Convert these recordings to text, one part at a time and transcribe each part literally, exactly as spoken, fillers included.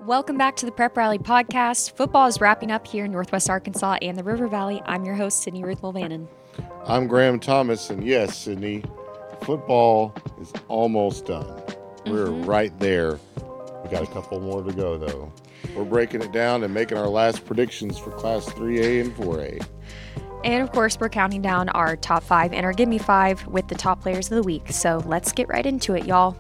Welcome back to the Prep Rally Podcast. Football is wrapping up here in Northwest Arkansas and the River Valley. I'm your host, Sydney Ruth Mulvannon. I'm Graham Thomas, and yes, Sydney, football is almost done. We're Mm-hmm. right there. We got a couple more to go, though. We're breaking it down and making our last predictions for Class three A and four A. And of course, we're counting down our top five and our Gimme Five with the top players of the week. So let's get right into it, y'all.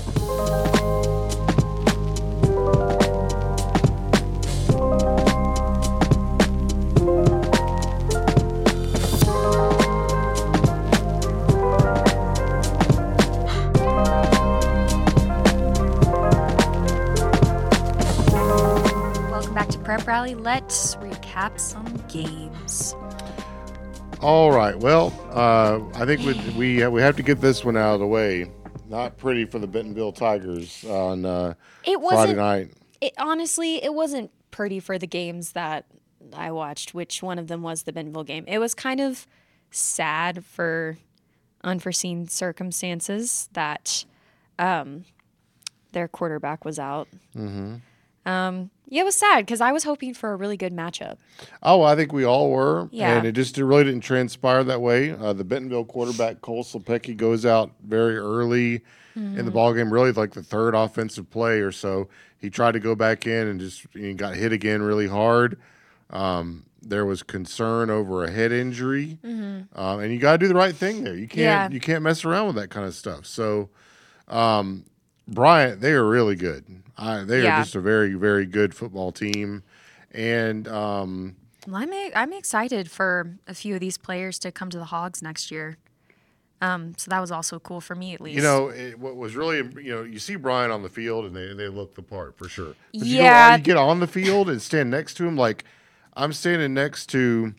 Welcome back to Prep Rally. Let's recap some games. All right. Well, uh, I think we we we have to get this one out of the way. Not pretty for the Bentonville Tigers on uh, It Friday wasn't. night. It honestly, it wasn't pretty for the games that I watched. Which one of them was the Bentonville game? It was kind of sad for unforeseen circumstances that um, their quarterback was out. Mm-hmm. Um, yeah, it was sad because I was hoping for a really good matchup. Oh, I think we all were. Yeah. And it just it really didn't transpire that way. Uh, the Bentonville quarterback, Cole Silpecki, goes out very early Mm-hmm. in the ballgame, really like the third offensive play or so. He tried to go back in and just he got hit again really hard. Um, there was concern over a head injury. Mm-hmm. Um, and you got to do the right thing there. You can't Yeah. you can't mess around with that kind of stuff. So um, Bryant, they are really good. I, they Yeah. are just a very, very good football team. And um, Well, I'm I'm excited for a few of these players to come to the Hogs next year. Um, so that was also cool for me, at least. You know, it, what was really, you know, you see Brian on the field and they, they look the part for sure. But you, Yeah. go, you get on the field and stand next to him. Like I'm standing next to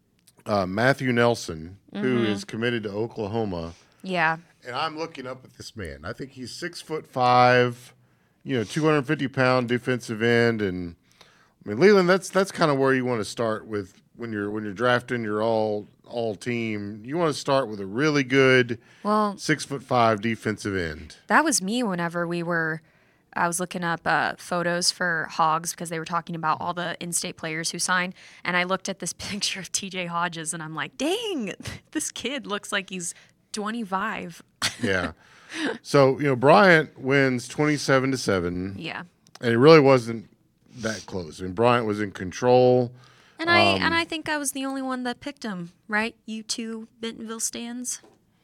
uh, Matthew Nelson, who Mm-hmm. is committed to Oklahoma. Yeah. And I'm looking up at this man. I think he's six foot five, you know, two hundred fifty pound defensive end. And I mean, Leland, that's, that's kind of where you want to start with when you're, when you're drafting your all, all team. You want to start with a really good Well, six foot five defensive end. that was me whenever we were. I was looking up uh, photos for Hogs because they were talking about all the in-state players who signed, and I looked at this picture of T J Hodges, and I'm like, "Dang, this kid looks like he's twenty-five." Yeah. So, you know, Bryant wins twenty-seven to seven, Yeah, and it really wasn't that close. I mean, Bryant was in control. and I Um, and I think I was the only one that picked him, right? You two Bentonville stands.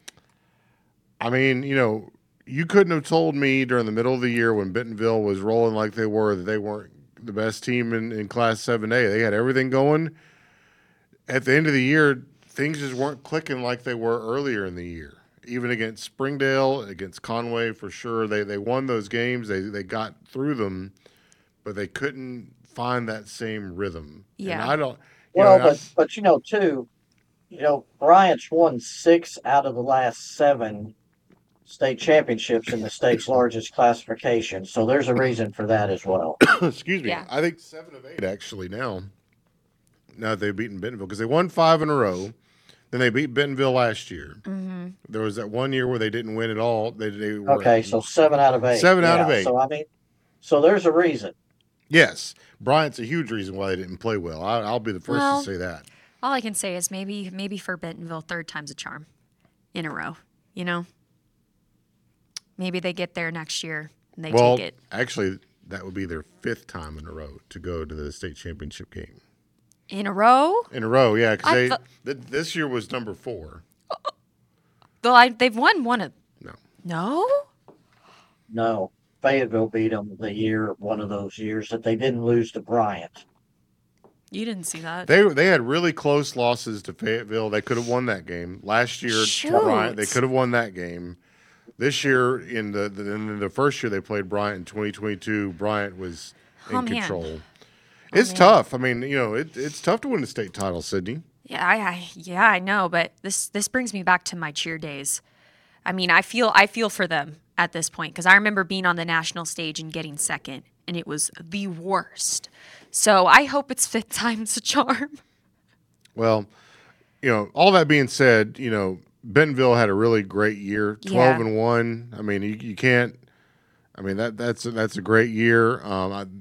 I mean, you know, you couldn't have told me during the middle of the year when Bentonville was rolling like they were that they weren't the best team in, in Class seven A. They had everything going. At the end of the year, things just weren't clicking like they were earlier in the year. Even against Springdale, against Conway, for sure. They they won those games. They they got through them, but they couldn't find that same rhythm. Yeah. And I don't. You Well, know, I- but but you know too, you know Bryant's won six out of the last seven state championships in the state's largest classification. So there's a reason for that as well. excuse me. Yeah. I think seven of eight actually now. Now that they've beaten Bentonville because they won five in a row. Then they beat Bentonville last year. Mm-hmm. There was that one year where they didn't win at all. They, they were Okay, so seven out of eight. Seven out of Yeah, eight. So I mean, so there's a reason. yes, Bryant's a huge reason why they didn't play well. I, I'll be the first Well, to say that. All I can say is maybe maybe for Bentonville, third time's a charm, in a row. You know, maybe they get there next year and they Well, take it. actually, that would be their fifth time in a row to go to the state championship game. In a row? In a row, yeah, because I they thought- th- this year was number four. Though I, they've won one of. No. No? No, Fayetteville beat them the year one of those years that they didn't lose to Bryant. You didn't see that. They they had really close losses to Fayetteville. They could have won that game last year. Shoot. Bryant, they could have won that game. This year, in the, the in the first year they played Bryant in twenty twenty-two, Bryant was in Oh, man. control. It's man. tough. I mean, you know, it, it's tough to win a state title, Sydney. Yeah, I, I yeah, I know, but this this brings me back to my cheer days. I mean, I feel I feel for them at this point because I remember being on the national stage and getting second, and it was the worst. So I hope it's fifth time's a charm. Well, you know, all that being said, you know, Bentonville had a really great year, twelve Yeah. and one. I mean, you, you can't. I mean that that's that's a great year. Um, I,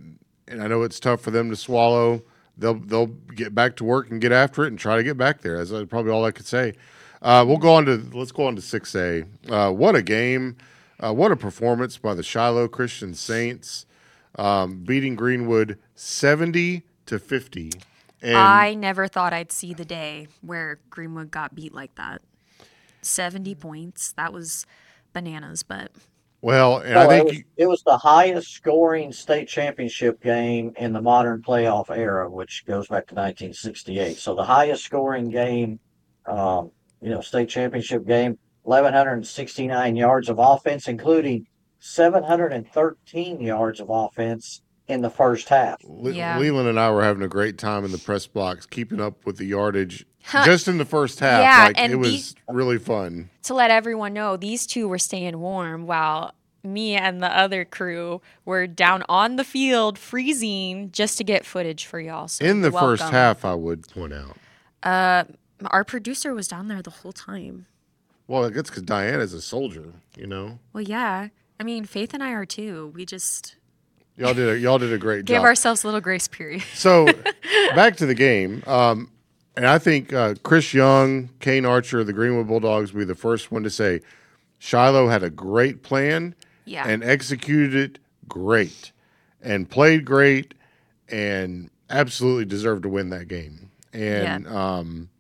and I know it's tough for them to swallow. They'll they'll get back to work and get after it and try to get back there. That's probably all I could say. Uh, we'll go on to let's go on to six A. Uh, what a game! Uh, what a performance by the Shiloh Christian Saints, um, beating Greenwood seventy to fifty. And I never thought I'd see the day where Greenwood got beat like that. seventy points. That was bananas, but well, and Well, I it think was, you, it was the highest scoring state championship game in the modern playoff era, which goes back to nineteen sixty-eight. So the highest scoring game, um, you know, state championship game, eleven sixty-nine yards of offense, including seven hundred thirteen yards of offense in the first half. Le- yeah. Leland and I were having a great time in the press box, keeping up with the yardage just in the first half. Yeah, like and it was these- really fun. To let everyone know, these two were staying warm while me and the other crew were down on the field freezing just to get footage for y'all. So In the you're first welcome. half, I would point out. Uh, our producer was down there the whole time. Well, I guess because Diana's a soldier, you know. Well, yeah. I mean, Faith and I are too. We just Y'all did a, y'all did a great give job. ourselves a little grace period. So back to the game, um, and I think uh, Chris Young, Kane Archer, the Greenwood Bulldogs will be the first one to say Shiloh had a great plan Yeah. and executed it great and played great and absolutely deserved to win that game. And um,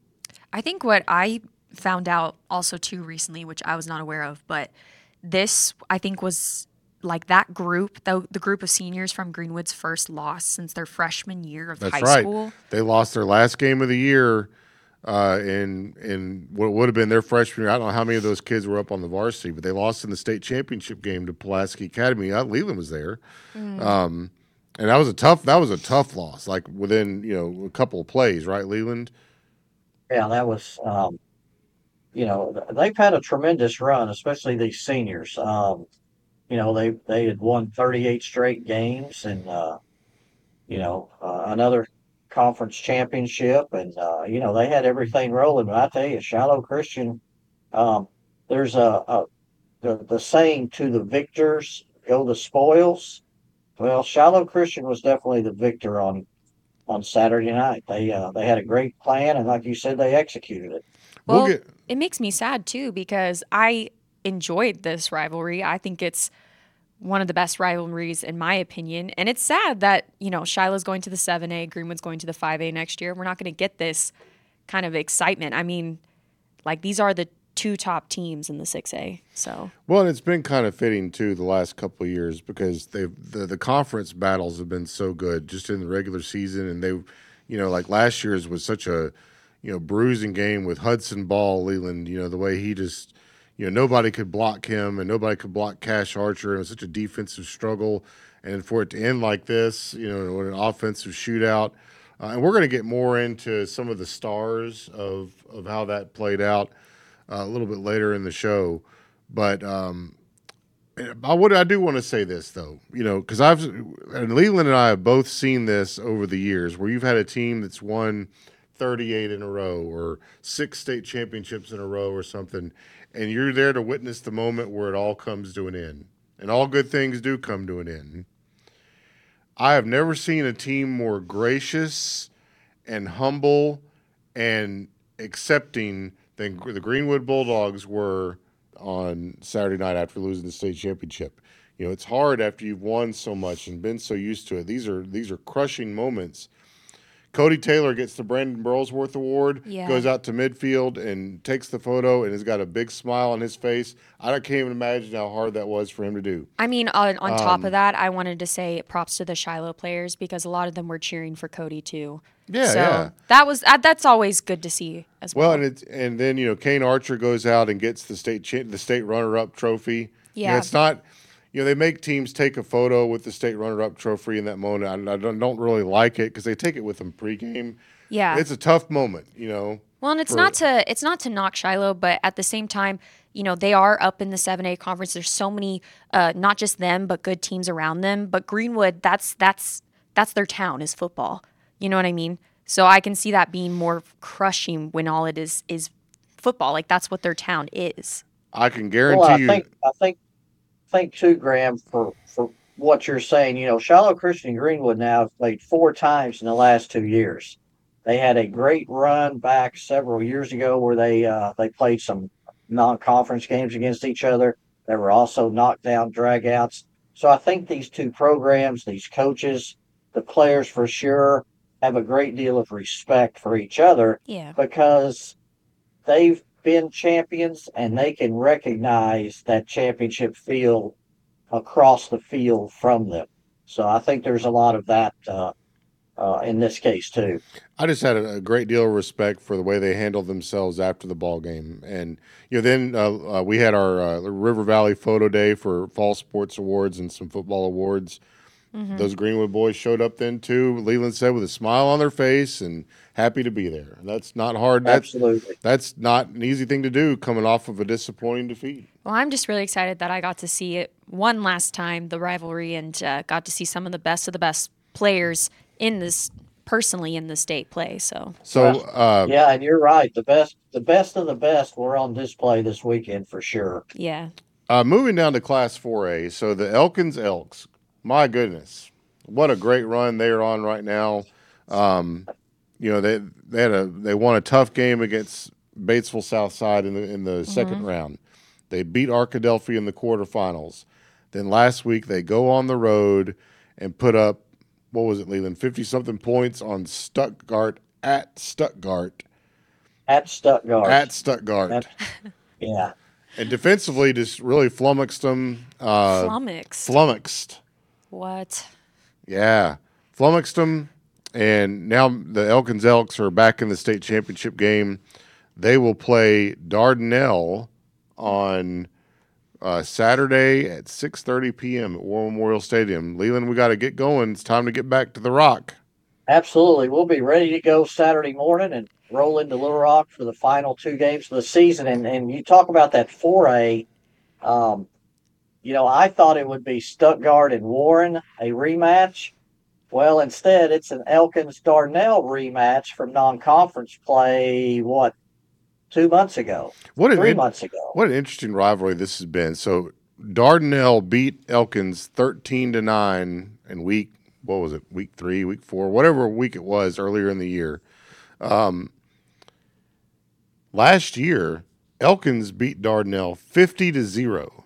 I think what I found out also too recently, which I was not aware of, but this I think was like that group, the, the group of seniors from Greenwood's first loss since their freshman year of that's high right. school. They lost their last game of the year uh, in in what would have been their freshman year. I don't know how many of those kids were up on the varsity, but they lost in the state championship game to Pulaski Academy. Uh, Leland was there, Mm. um, and that was a tough. That was a tough loss. Like within you know a couple of plays, right, Leland? Yeah, that was, um, you know, they've had a tremendous run, especially these seniors. Um, you know, they they had won thirty-eight straight games, and uh, you know, uh, another conference championship, and uh, you know, they had everything rolling. But I tell you, Shiloh Christian, um, there's a, a the the saying to the victors go the spoils. Well, Shiloh Christian was definitely the victor on on Saturday night. They uh, they had a great plan, and like you said, they executed it. Well, We'll get it makes me sad too because I enjoyed this rivalry. I think it's one of the best rivalries in my opinion. And it's sad that, you know, Shiloh's going to the seven A, Greenwood's going to the five A next year. We're not going to get this kind of excitement. I mean, like these are the two top teams in the six A. So, well, and it's been kind of fitting too the last couple of years because they the the conference battles have been so good just in the regular season, and they, you know, like last year's was such a you know bruising game with Hudson Ball Leland. You know the way he just. You know, nobody could block him, and nobody could block Cash Archer. It was such a defensive struggle, and for it to end like this, you know, an offensive shootout, uh, and we're going to get more into some of the stars of of how that played out uh, a little bit later in the show. But um, I would, I do want to say this though, you know, because I've and Leland and I have both seen this over the years, where you've had a team that's won thirty-eight in a row or six state championships in a row or something. And you're there to witness the moment where it all comes to an end. And all good things do come to an end. I have never seen a team more gracious and humble and accepting than the Greenwood Bulldogs were on Saturday night after losing the state championship. You know, it's hard after you've won so much and been so used to it. These are these are crushing moments. Cody Taylor gets the Brandon Burlsworth Award, Yeah. goes out to midfield and takes the photo and has got a big smile on his face. I can't even imagine how hard that was for him to do. I mean, on, on top Um, of that, I wanted to say props to the Shiloh players because a lot of them were cheering for Cody too. Yeah, so yeah. that was that, that's always good to see as well. Well, and it's and then you know Kane Archer goes out and gets the state cha- the state runner up trophy. You know, Yeah. it's not. You know, they make teams take a photo with the state runner up trophy in that moment. I, I don't, don't really like it because they take it with them pregame. yeah. It's a tough moment, you know. Well, and it's for- not to it's not to knock Shiloh, but at the same time, you know, they are up in the seven A conference. There's so many, uh, not just them, but good teams around them. But Greenwood, that's that's that's their town is football. You know what I mean? So I can see that being more crushing when all it is is football. Like that's what their town is. I can guarantee Well, I you. think I think think too, Graham, for for what you're saying. You know, Shiloh Christian Greenwood now have played four times in the last two years. They had a great run back several years ago where they uh, they played some non-conference games against each other. There were also knockdown dragouts. So I think these two programs, these coaches, the players for sure have a great deal of respect for each other Yeah. because they've been champions and they can recognize that championship feel across the field from them. So I think there's a lot of that uh, uh, in this case too. I just had a, a great deal of respect for the way they handled themselves after the ball game, and you know, then uh, uh, we had our uh, River Valley Photo Day for Fall Sports Awards and some football awards. Mm-hmm. Those Greenwood boys showed up then too. Leland said with a smile on their face and happy to be there. That's not hard. That's, Absolutely. That's not an easy thing to do coming off of a disappointing defeat. Well, I'm just really excited that I got to see it one last time, the rivalry, and uh, got to see some of the best of the best players in this, personally in the state play. So, So uh, yeah, and you're right. The best, the best of the best were on display this weekend for sure. yeah. uh, moving down to Class four A. So the Elkins Elks, my goodness, what a great run they're on right now. Um, you know, they they had a they won a tough game against Batesville Southside in the in the mm-hmm. second round. They beat Arkadelphia in the quarterfinals. Then last week they go on the road and put up, what was it, Leland, fifty something points on Stuttgart at Stuttgart. At Stuttgart. At Stuttgart. At, yeah. And defensively just really flummoxed them. Uh, Flummoxed. Flummoxed. What? Yeah. Flummoxed them. And now the Elkins Elks are back in the state championship game. They will play Dardanelle on uh, Saturday at six thirty p.m. at War Memorial Stadium. Leland, we got to get going. It's time to get back to the Rock. Absolutely. We'll be ready to go Saturday morning and roll into Little Rock for the final two games of the season. And, and you talk about that four A. Um, you know, I thought it would be Stuttgart and Warren, a rematch. Well, instead, it's an Elkins-Dardanelle rematch from non-conference play, what, two months ago, what three an, months ago. What an interesting rivalry this has been. So Dardanelle beat Elkins thirteen to nine in week, what was it, week three, week four, whatever week it was earlier in the year. Um, last year, Elkins beat Dardanelle fifty to zero.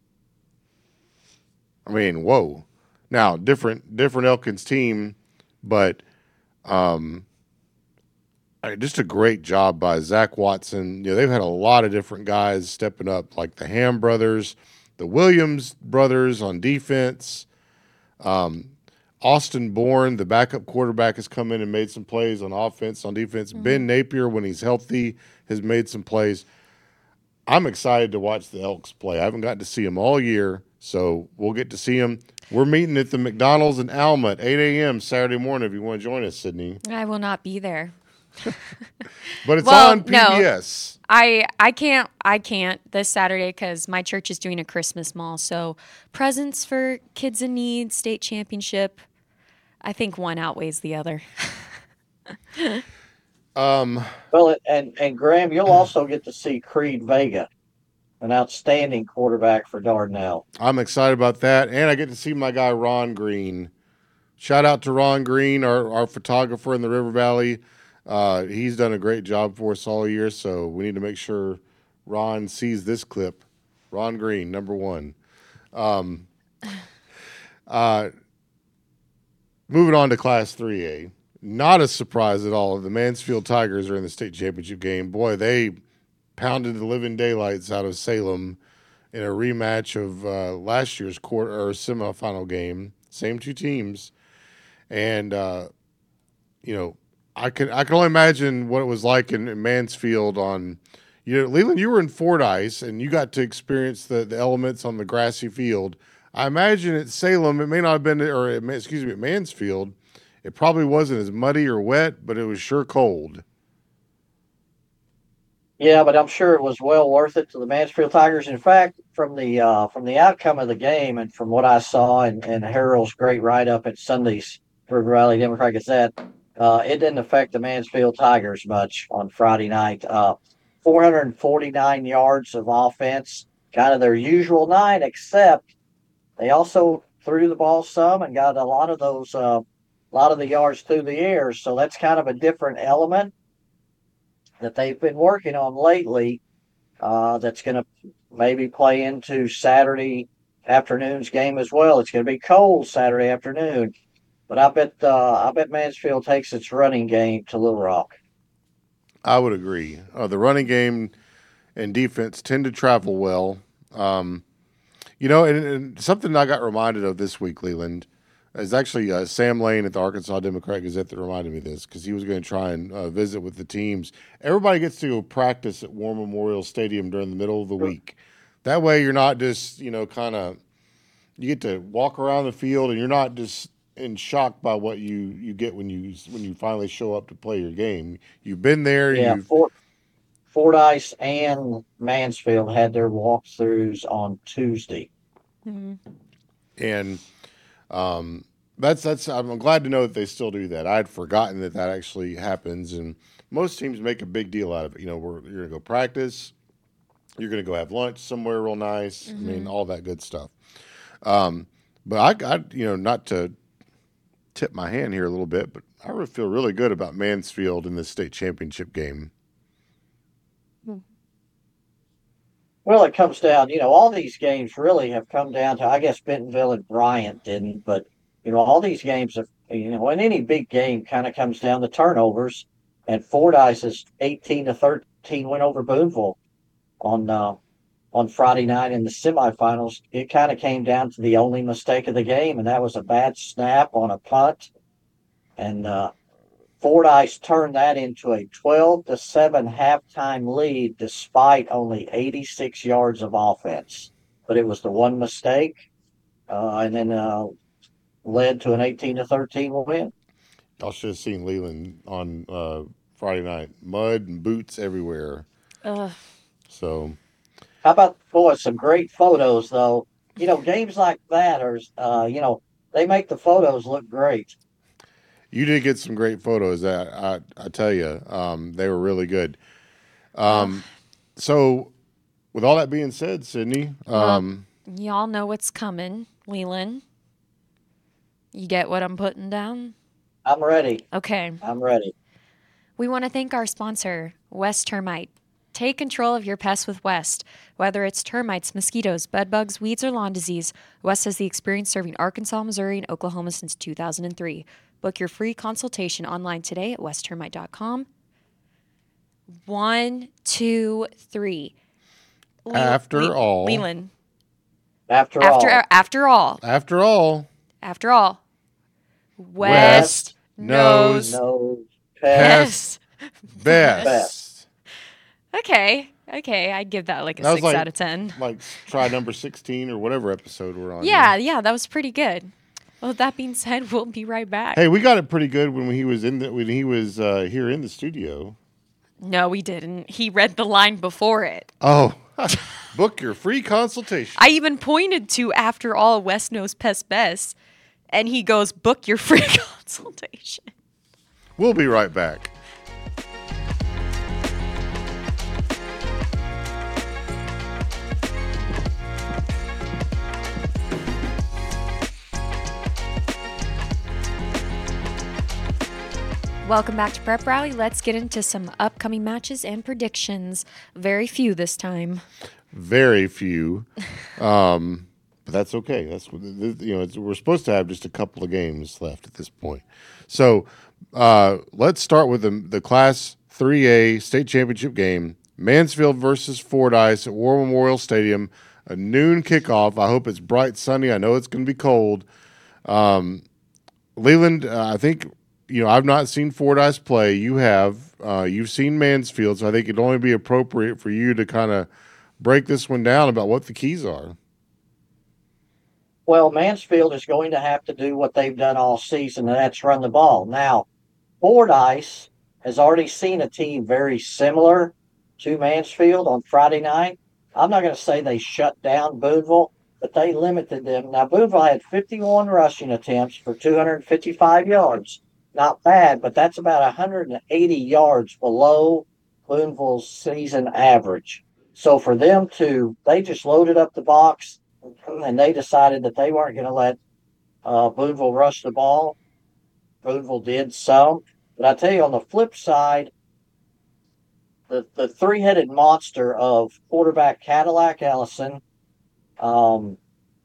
I mean, whoa. Now, different different Elkins team, but um, just a great job by Zach Watson. You know, they've had a lot of different guys stepping up, like the Ham brothers, the Williams brothers on defense. Um, Austin Bourne, the backup quarterback, has come in and made some plays on offense, on defense. Mm-hmm. Ben Napier, when he's healthy, has made some plays. I'm excited to watch the Elks play. I haven't gotten to see them all year, so we'll get to see them. We're meeting at the McDonald's in Alma at eight a.m. Saturday morning if you want to join us, Sydney. I will not be there. But it's well, on P B S. No, I I can't I can't this Saturday because my church is doing a Christmas mall. So presents for kids in need, state championship. I think one outweighs the other. um. Well, and and Graham, you'll also get to see Creed Vega, an outstanding quarterback for Dardanelle. I'm excited about that, and I get to see my guy Ron Green. Shout out to Ron Green, our our photographer in the River Valley. Uh, he's done a great job for us all year, so we need to make sure Ron sees this clip. Ron Green, number one. Um, uh, moving on to Class three A. Not a surprise at all. The Mansfield Tigers are in the state championship game. Boy, they pounded the living daylights out of Salem in a rematch of uh, last year's quarter or semifinal game. Same two teams. And, uh, you know, I can I can only imagine what it was like in, in Mansfield on, you know, Leland, you were in Fordyce and you got to experience the, the elements on the grassy field. I imagine at Salem, it may not have been, or it may, excuse me, at Mansfield, it probably wasn't as muddy or wet, but it was sure cold. Yeah, but I'm sure it was well worth it to the Mansfield Tigers. In fact, from the uh, from the outcome of the game and from what I saw in, in Harold's great write-up at Sunday's River Valley Democrat Gazette, Uh, it didn't affect the Mansfield Tigers much on Friday night. Uh, four hundred forty-nine yards of offense, kind of their usual night, except they also threw the ball some and got a lot of those, uh, a lot of the yards through the air. So that's kind of a different element that they've been working on lately. Uh, that's going to maybe play into Saturday afternoon's game as well. It's going to be cold Saturday afternoon, but I bet uh, I bet Mansfield takes its running game to Little Rock. I would agree. Uh, the running game and defense tend to travel well. Um, you know, and, and something I got reminded of this week, Leland, is actually uh, Sam Lane at the Arkansas Democrat Gazette that reminded me of this, because he was going to try and uh, visit with the teams. Everybody gets to go practice at War Memorial Stadium during the middle of the week. That way you're not just, you know, kind of – you get to walk around the field and you're not just in shock by what you, you get when you when you finally show up to play your game. You've been there. Yeah, you've, Fort, Fordyce and Mansfield had their walkthroughs on Tuesday. Mm-hmm. And um, that's that's. I'm glad to know that they still do that. I'd forgotten that that actually happens, and most teams make a big deal out of it. You know, we're, you're gonna go practice, you're gonna go have lunch somewhere real nice. Mm-hmm. I mean, all that good stuff. Um, but I, I, you know, not to tip my hand here a little bit, but I really feel really good about Mansfield in this state championship game. Well, it comes down, you know, all these games really have come down to, I guess Bentonville and Bryant didn't, but, you know, all these games, have, you know, when any big game kind of comes down to turnovers, and Fordyce's eighteen to thirteen win over Boonville on uh, on Friday night in the semifinals. It kind of came down to the only mistake of the game, and that was a bad snap on a punt. And uh, Fordyce turned that into a twelve to seven halftime lead despite only eighty-six yards of offense. But it was the one mistake, uh, and then uh, led to an eighteen to thirteen win. I should have seen Leland on uh, Friday night. Mud and boots everywhere. Ugh. So, how about, boy, some great photos, though. You know, games like that are, uh, you know, they make the photos look great. You did get some great photos. I, I, I tell you, um, they were really good. Um, so, with all that being said, Sydney, um, well, y'all know what's coming, Leland. You get what I'm putting down? I'm ready. Okay. I'm ready. We want to thank our sponsor, West Termite. Take control of your pests with West. Whether it's termites, mosquitoes, bedbugs, weeds, or lawn disease, West has the experience serving Arkansas, Missouri, and Oklahoma since two thousand three. Book your free consultation online today at west termite dot com. One, two, three. Le- after Le- all. Leland. After, after all. After all. After all. After all. West, West knows, knows best. Best. Best. Okay. Okay. I'd give that like a That was six like- out of ten. Like, try number sixteen or whatever episode we're on. Yeah. here. Yeah. That was pretty good. Well, that being said, we'll be right back. Hey, we got it pretty good when he was in the when he was uh, here in the studio. No, we didn't. He read the line before it. Oh, book your free consultation. I even pointed to after all, West knows pest best, and he goes, book your free consultation. We'll be right back. Welcome back to Prep Rally. Let's get into some upcoming matches and predictions. Very few this time. Very few, um, but that's okay. That's what you know. It's, we're supposed to have just a couple of games left at this point. So uh, let's start with the, the Class three A state championship game: Mansfield versus Fordyce at War Memorial Stadium. A noon kickoff. I hope it's bright, sunny. I know it's going to be cold. Um, Leland, uh, I think. You know, I've not seen Fordyce play. You have. Uh, you've seen Mansfield, so I think it'd only be appropriate for you to kind of break this one down about what the keys are. Well, Mansfield is going to have to do what they've done all season, and that's run the ball. Now, Fordyce has already seen a team very similar to Mansfield on Friday night. I'm not going to say they shut down Boonville, but they limited them. Now, Boonville had fifty-one rushing attempts for two hundred fifty-five yards. Not bad, but that's about one hundred eighty yards below Boonville's season average. So for them to, they just loaded up the box and they decided that they weren't going to let Uh, Boonville rushed the ball. Boonville did some. But I tell you, on the flip side, the, the three headed monster of quarterback Cadillac Ellison, um,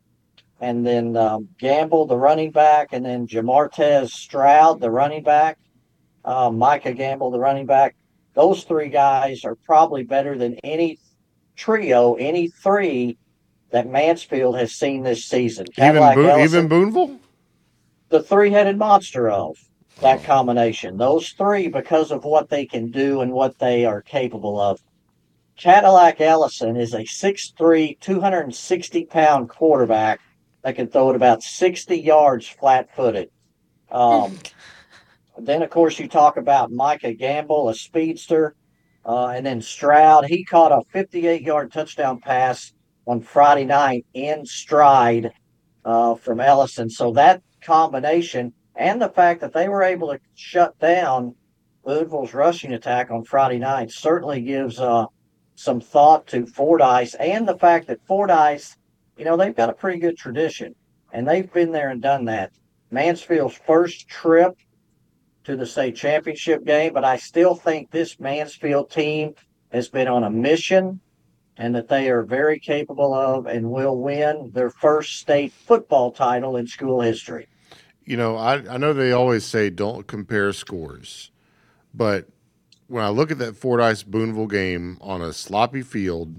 and then um, Gamble, the running back, and then Jamartez Stroud, the running back, uh, Micah Gamble, the running back. Those three guys are probably better than any trio, any three that Mansfield has seen this season. Even Cadillac Bo- even Ellison, Boonville. the three-headed monster of that combination. Those three, because of what they can do and what they are capable of. Cadillac Ellison is a six three, two hundred sixty pound quarterback that can throw it about sixty yards flat-footed. Um, then, of course, you talk about Micah Gamble, a speedster, uh, and then Stroud. He caught a fifty-eight yard touchdown pass on Friday night in stride uh, from Ellison. So that combination and the fact that they were able to shut down Boonville's rushing attack on Friday night certainly gives uh, some thought to Fordyce, and the fact that Fordyce, you know, they've got a pretty good tradition, and they've been there and done that. Mansfield's first trip to the state championship game, but I still think this Mansfield team has been on a mission and that they are very capable of and will win their first state football title in school history. You know, I, I know they always say don't compare scores, but when I look at that Fordyce Boonville game on a sloppy field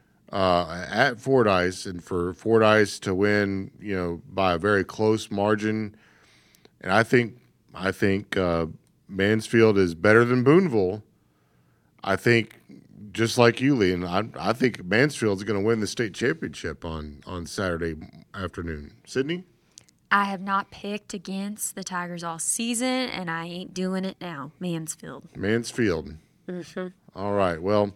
uh, at Fordyce, and for Fordyce to win, you know, by a very close margin, and I think I think uh, Mansfield is better than Boonville. I think, just like you, Lee, and I, I think Mansfield's going to win the state championship on, on Saturday afternoon. Sydney? I have not picked against the Tigers all season, and I ain't doing it now. Mansfield. Mansfield. Mm-hmm. All right. Well,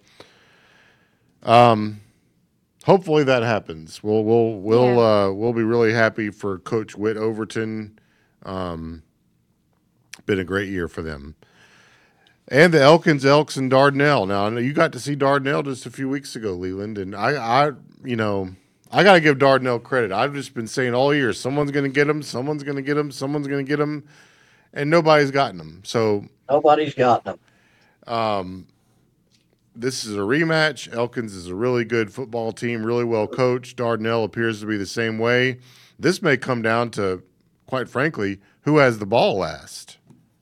um, hopefully that happens. We'll we'll we'll Yeah. uh, we'll be really happy for Coach Whit Overton. Um, been a great year for them. And the Elkins, Elks, and Dardanelle. Now, I know you got to see Dardanelle just a few weeks ago, Leland, and I, I you know, I got to give Dardanelle credit. I've just been saying all year, someone's going to get him, someone's going to get him, someone's going to get him, and nobody's gotten him. So Nobody's got them. um, this is a rematch. Elkins is a really good football team, really well coached. Dardanelle appears to be the same way. This may come down to, quite frankly, who has the ball last.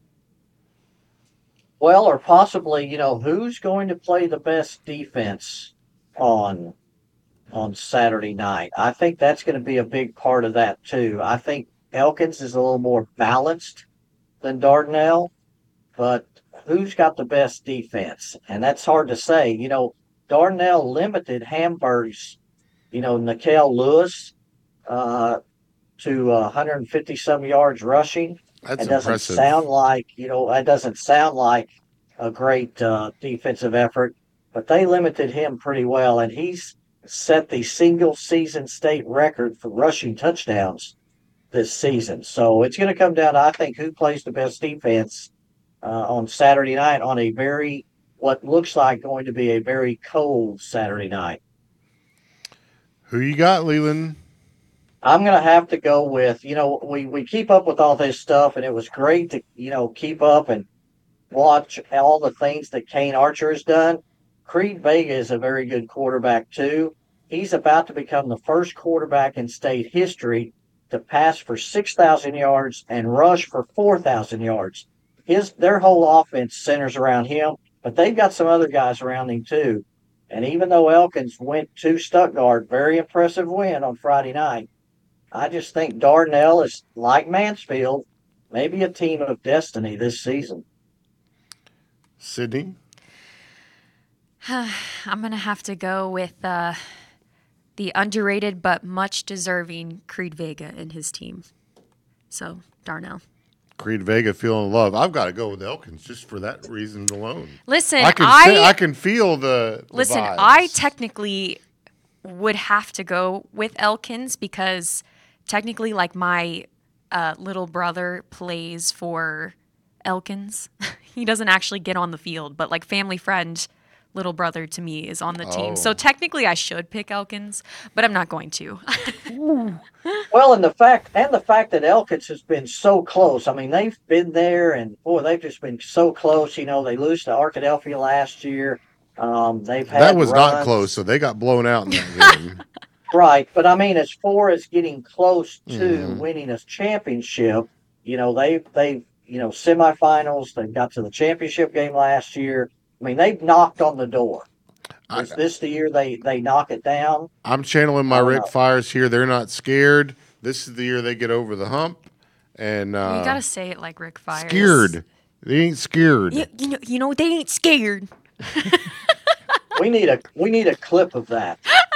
Well, or possibly, you know, who's going to play the best defense on on Saturday night? I think that's going to be a big part of that too. I think Elkins is a little more balanced than Dardanelle, but who's got the best defense? And that's hard to say. You know, Dardanelle limited Hamburg's, you know, Nikel Lewis uh, to uh, one hundred fifty some yards rushing. That's It doesn't impressive. sound like, you know, it doesn't sound like a great uh, defensive effort, but they limited him pretty well, and he's set the single season state record for rushing touchdowns this season. So it's going to come down to, I think, who plays the best defense uh, on Saturday night on a very, what looks like going to be a very cold Saturday night. Who you got, Leland? I'm going to have to go with, you know, we, we keep up with all this stuff, and it was great to, you know, keep up and watch all the things that Kane Archer has done. Creed Vega is a very good quarterback, too. He's about to become the first quarterback in state history to pass for six thousand yards and rush for four thousand yards. His Their whole offense centers around him, but they've got some other guys around him, too. And even though Elkins went to Stuttgart, very impressive win on Friday night, I just think Dardanelle is, like Mansfield, maybe a team of destiny this season. Sydney? I'm going to have to go with uh, the underrated but much deserving Creed Vega and his team. So, Darnell. Creed Vega feeling love. I've got to go with Elkins just for that reason alone. Listen, I can I, say, I can feel the, the listen. vibes. I technically would have to go with Elkins because technically, like my uh, little brother plays for Elkins. He doesn't actually get on the field, but like family friend little brother to me is on the team. Oh. So technically I should pick Elkins, but I'm not going to. Well, and the fact and the fact that Elkins has been so close. I mean, they've been there, and boy, they've just been so close. You know, they lose to Arkadelphia last year. Um, they've had That was runs. not close, so they got blown out in that game. Right, but I mean, as far as getting close to Mhm. winning a championship, you know, they they you know semifinals. They got to the championship game last year. I mean, they've knocked on the door. I, Is this the year they they knock it down? I'm channeling my I don't Rick know. Fires here. They're not scared. This is the year they get over the hump. And uh, You got to say it like Rick Fires. scared. They ain't scared. You, you know, you know they ain't scared. We need a we need a clip of that.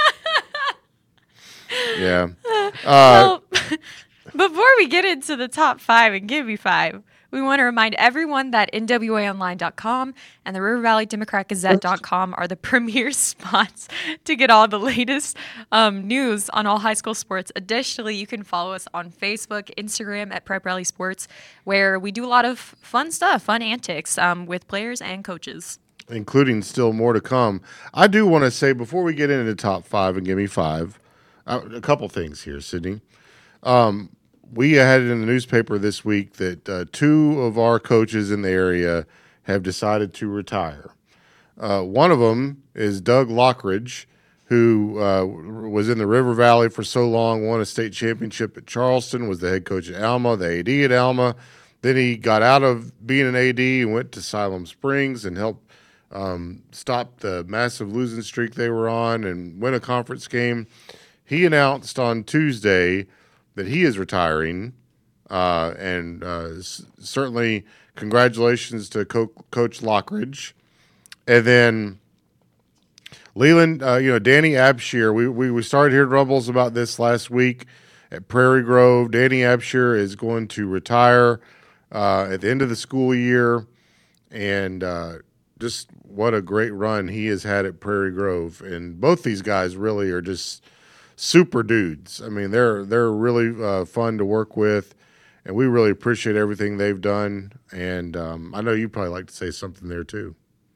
Yeah. Uh, Well, before we get into the top five and give me five, we want to remind everyone that N W A online dot com and the River Valley Democrat Gazette dot com are the premier spots to get all the latest um, news on all high school sports. Additionally, you can follow us on Facebook, Instagram at Prep Rally Sports, where we do a lot of fun stuff, fun antics um, with players and coaches. including still more to come. I do want to say, before we get into the top five and give me five, uh, a couple things here, Sydney. Um, we had it in the newspaper this week that uh, two of our coaches in the area have decided to retire. Uh, one of them is Doug Lockridge, who uh, was in the River Valley for so long, won a state championship at Charleston, was the head coach at Alma, the A D at Alma. Then he got out of being an A D and went to Siloam Springs and helped um, stop the massive losing streak they were on and win a conference game. He announced on Tuesday that he is retiring, uh, and uh, s- certainly congratulations to Co- Coach Lockridge. And then Leland, uh, you know, Danny Abshire, we, we, we started hearing rumbles about this last week at Prairie Grove. Danny Abshire is going to retire uh, at the end of the school year, and uh, just what a great run he has had at Prairie Grove. And both these guys really are just super dudes. I mean, they're they're really uh, fun to work with, and we really appreciate everything they've done. And um, I know you probably like to say something there too.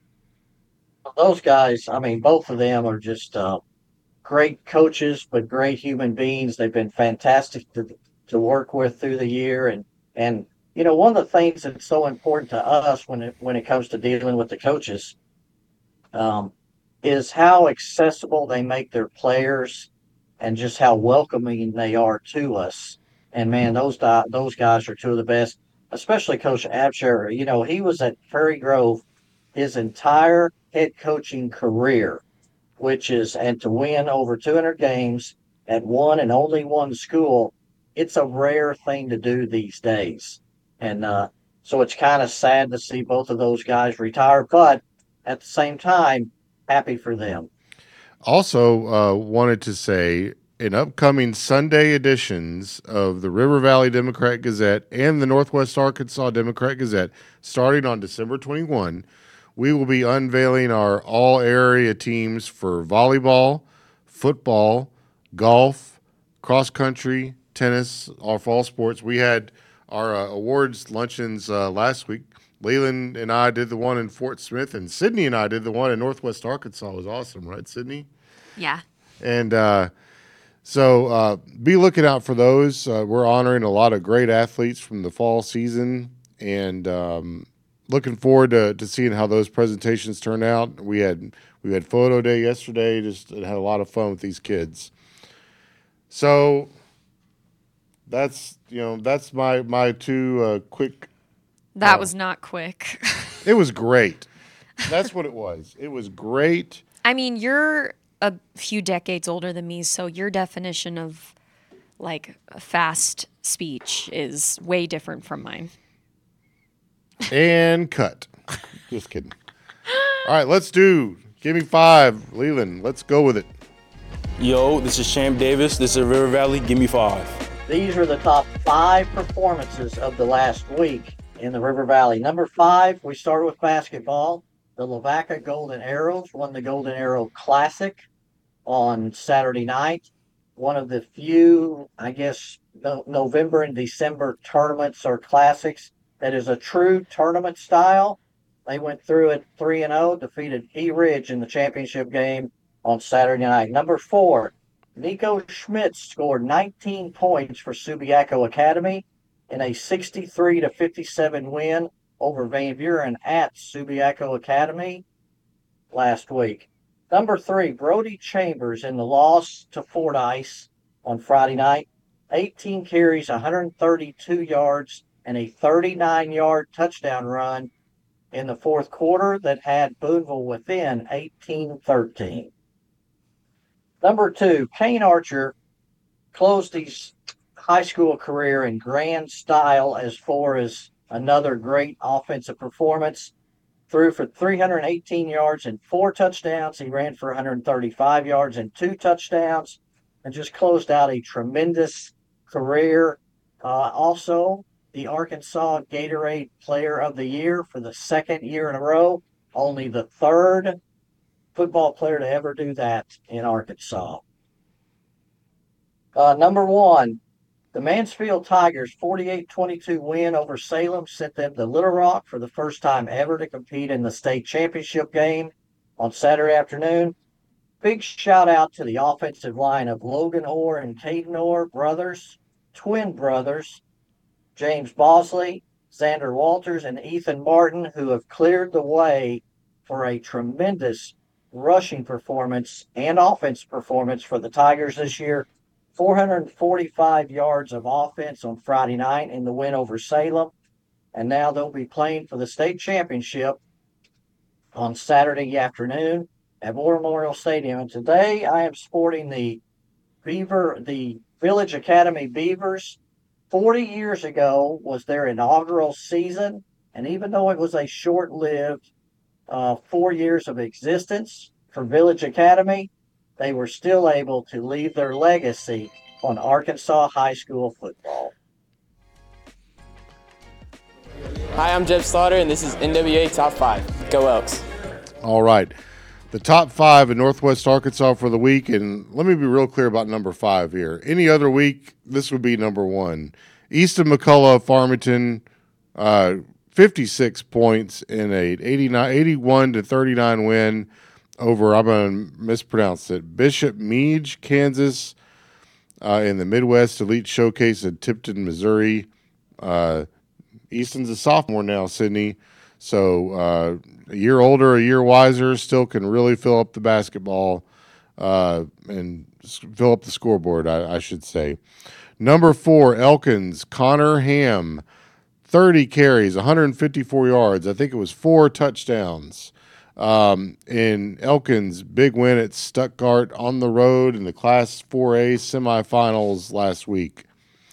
Those guys, I mean, both of them are just uh, great coaches, but great human beings. They've been fantastic to to work with through the year, and and you know, one of the things that's so important to us when it when it comes to dealing with the coaches, um, is how accessible they make their players, and just how welcoming they are to us. And man, those di- those guys are two of the best, especially Coach Absher. You know, he was at Prairie Grove his entire head coaching career, which is, and to win over two hundred games at one and only one school, it's a rare thing to do these days. And uh, so it's kind of sad to see both of those guys retire, but at the same time, happy for them. Also, uh, wanted to say in upcoming Sunday editions of the River Valley Democrat Gazette and the Northwest Arkansas Democrat Gazette, starting on December twenty-first, we will be unveiling our all area teams for volleyball, football, golf, cross country, tennis, our fall sports. We had our uh, awards luncheons uh, last week. Leland and I did the one in Fort Smith, and Sydney and I did the one in Northwest Arkansas. It was awesome, right, Sydney? Yeah. And uh, so uh, be looking out for those. Uh, we're honoring a lot of great athletes from the fall season, and um, looking forward to, to seeing how those presentations turn out. We had we had photo day yesterday. Just had a lot of fun with these kids. So that's you know that's my my two uh, quick. That Oh. was not quick. It was great. That's what it was. It was great. I mean, you're a few decades older than me, so your definition of like a fast speech is way different from mine. And cut. Just kidding. All right, let's do. Give me five, Leland. Let's go with it. Yo, this is Champ Davis. This is River Valley. Give me five. These are the top five performances of the last week in the River Valley. Number five, we started with basketball. The Lavaca Golden Arrows won the Golden Arrow Classic on Saturday night. One of the few, I guess, no, November and December tournaments or classics that is a true tournament style. They went through it three and oh, defeated E Ridge in the championship game on Saturday night. Number four, Nico Schmitz scored nineteen points for Subiaco Academy in a sixty-three to fifty-seven win over Van Buren at Subiaco Academy last week. Number three, Brody Chambers in the loss to Fordyce on Friday night. eighteen carries, one hundred thirty-two yards, and a thirty-nine-yard touchdown run in the fourth quarter that had Boonville within eighteen thirteen. Number two, Kane Archer closed his high school career in grand style as far as another great offensive performance. Threw for three hundred eighteen yards and four touchdowns. He ran for one hundred thirty-five yards and two touchdowns and just closed out a tremendous career. Uh, also, the Arkansas Gatorade Player of the Year for the second year in a row. Only the third football player to ever do that in Arkansas. Uh, number one, the Mansfield Tigers' forty-eight twenty-two win over Salem sent them to Little Rock for the first time ever to compete in the state championship game on Saturday afternoon. Big shout out to the offensive line of Logan Orr and Caden Orr brothers, twin brothers, James Bosley, Xander Walters, and Ethan Martin, who have cleared the way for a tremendous rushing performance and offense performance for the Tigers this year. four hundred forty-five yards of offense on Friday night in the win over Salem. And now they'll be playing for the state championship on Saturday afternoon at War Memorial Stadium. And today I am sporting the Beaver, the Village Academy Beavers. forty years ago was their inaugural season. And even though it was a short-lived uh, four years of existence for Village Academy, they were still able to leave their legacy on Arkansas high school football. Hi, I'm Jeb Slaughter, and this is N W A Top five. Go Elks. All right. The top five in Northwest Arkansas for the week, and let me be real clear about number five here. Any other week, this would be number one. Easton McCullough, Farmington, uh, fifty-six points in a eighty-nine, eighty-one to thirty-nine win over, I'm going to mispronounce it, Bishop Meade, Kansas, uh, in the Midwest Elite Showcase at Tipton, Missouri. Uh, Easton's a sophomore now, Sydney. So uh, a year older, a year wiser, still can really fill up the basketball uh, and fill up the scoreboard, I, I should say. Number four, Elkins, Connor Ham, thirty carries, one hundred fifty-four yards. I think it was four touchdowns. Um, in Elkins' big win at Stuttgart on the road in the Class four A semifinals last week.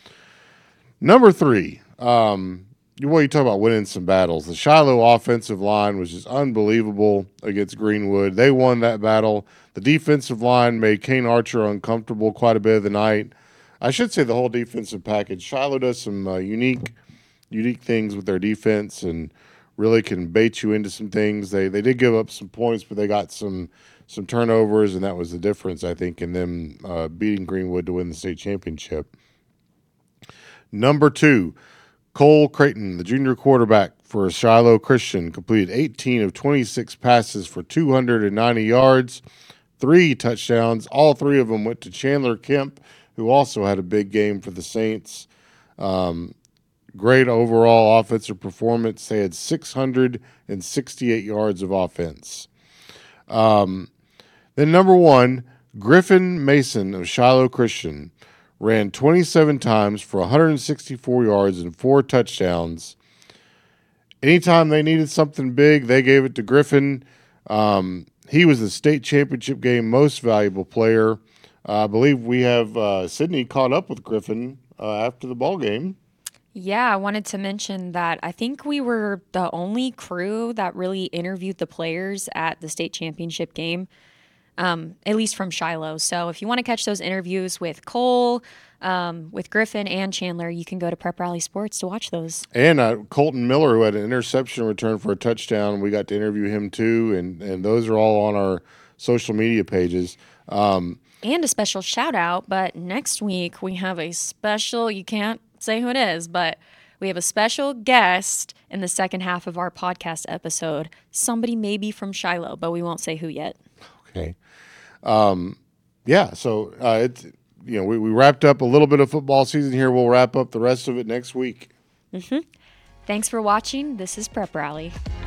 Number three, um, well, you talk about winning some battles. The Shiloh offensive line was just unbelievable against Greenwood. They won that battle. The defensive line made Kane Archer uncomfortable quite a bit of the night. I should say the whole defensive package. Shiloh does some uh, unique, unique things with their defense and really can bait you into some things. They they did give up some points, but they got some some turnovers, and that was the difference, I think, in them uh, beating Greenwood to win the state championship. Number two, Cole Creighton, the junior quarterback for Shiloh Christian, completed eighteen of twenty-six passes for two hundred ninety yards, three touchdowns. All three of them went to Chandler Kemp, who also had a big game for the Saints. Um, great overall offensive performance. They had six hundred sixty-eight yards of offense. Um, then number one, Griffin Mason of Shiloh Christian ran twenty-seven times for one hundred sixty-four yards and four touchdowns. Anytime they needed something big, they gave it to Griffin. Um, he was the state championship game most valuable player. Uh, I believe we have uh, Sydney caught up with Griffin uh, after the ball game. Yeah, I wanted to mention that I think we were the only crew that really interviewed the players at the state championship game, um, at least from Shiloh. So if you want to catch those interviews with Cole, um, with Griffin, and Chandler, you can go to Prep Rally Sports to watch those. And uh, Colton Miller, who had an interception return for a touchdown, we got to interview him too, and, and those are all on our social media pages. Um, and a special shout out, but next week we have a special, you can't say who it is, but We have a special guest in the second half of our podcast episode. Somebody maybe from Shiloh, but we won't say who yet. Okay. Um, yeah, so uh, it's, you know, we, we wrapped up a little bit of football season here. We'll wrap up the rest of it next week. Mm-hmm. Thanks for watching. This is Prep Rally.